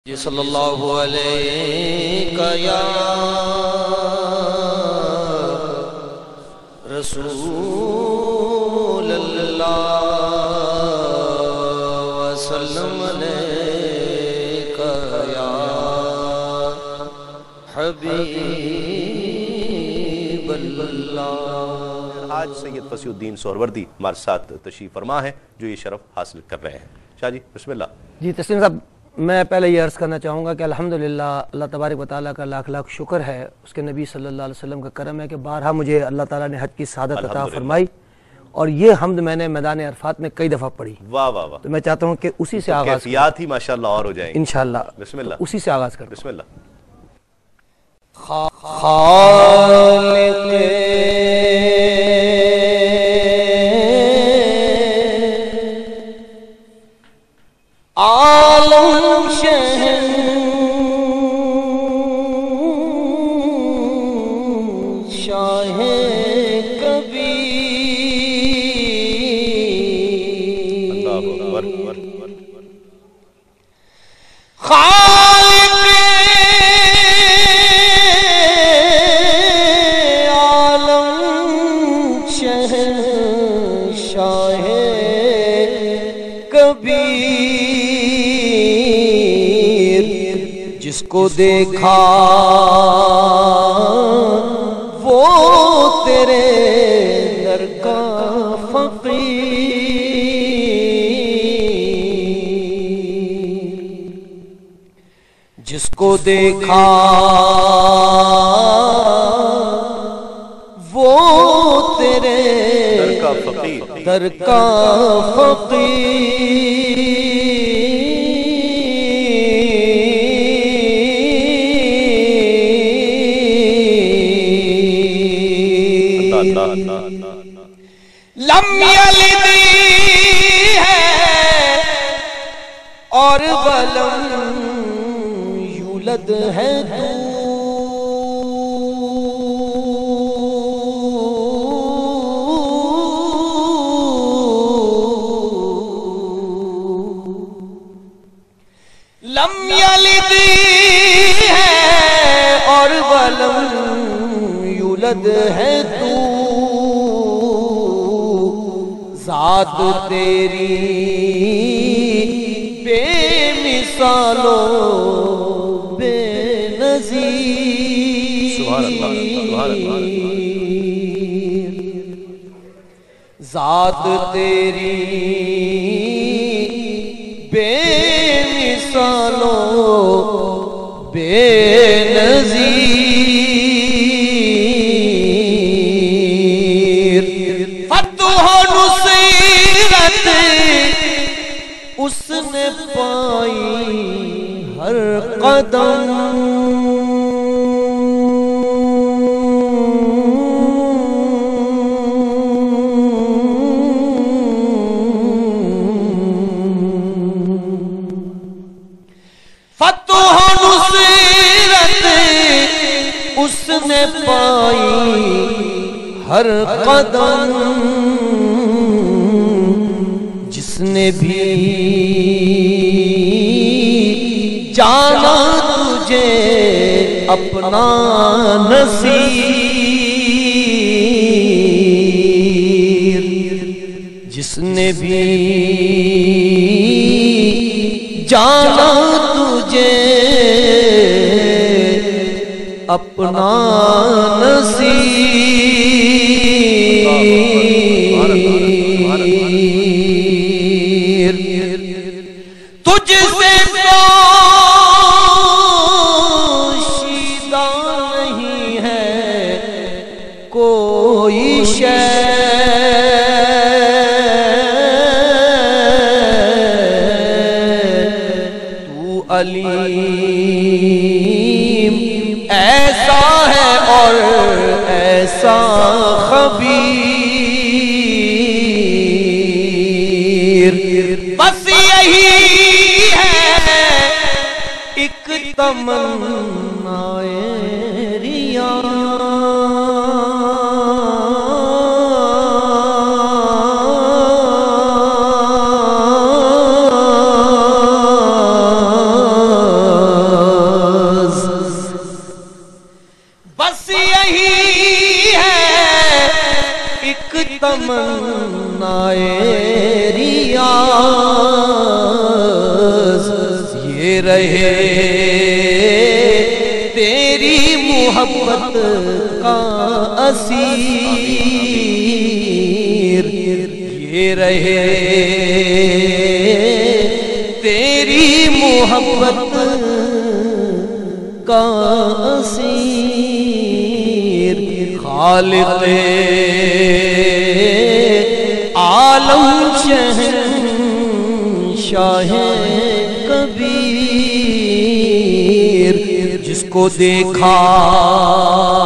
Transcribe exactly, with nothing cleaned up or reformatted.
صلی اللہ علیہ یا رسول اللہ وسلم علیہ یا حبیب اللہ۔ آج سید فصیح الدین سہروردی ہمارے ساتھ تشریف فرما ہے جو یہ شرف حاصل کر رہے ہیں۔ شاہ جی بسم اللہ۔ جی تسلیم صاحب، میں پہلے یہ عرض کرنا چاہوں گا کہ الحمدللہ اللہ تبارک و تعالیٰ کا لاکھ لاکھ شکر ہے، اس کے نبی صلی اللہ علیہ وسلم کا کرم ہے کہ بارہا مجھے اللہ تعالیٰ نے حج کی سعادت عطا فرمائی، اور یہ حمد میں نے میدان عرفات میں کئی دفعہ پڑھی۔ واہ واہ واہ، تو میں چاہتا ہوں کہ اسی سے آغاز کیفیات ہی ماشاءاللہ اور ہو جائیں انشاءاللہ، بسم اللہ، اسی سے آغاز کریں۔ بسم اللہ۔ خالق عالم شہنشاہ کبیر، اللہ اکبر۔ خالق عالم شہنشاہ کبیر، جس کو دیکھا وہ تیرے در کا فقیر، جس کو دیکھا وہ تیرے در کا فقیر، در کا لم یلد ہے اور ولم یولد ہے تو، لم یلد ہے اور ولم یولد ہے تو، ذات تیری بے مثال و بے نظیر، سبحان اللہ، سبحان اللہ۔ ذات تیری بے مثال و بے نظیر، فتح و نصیرت اس نے پائی ہر قدم، فتح و نصیرت اس نے پائی ہر قدم، جس نے بھی جانا تجھے اپنا نصیر، جس نے بھی جانا تجھے اپنا نصیر، تجھ سے پوشیدہ نہیں ہے کوئی شے، تو علیم ایسا ہے اور ایسا خبیر، بس یہی ہے ایک تمنا ریا، یہ رہے تیری محبت کا اسیر، یہ رہے تیری محبت کا اسیر۔ خالق عالم شہنشاہ کبیر، جس کو دیکھا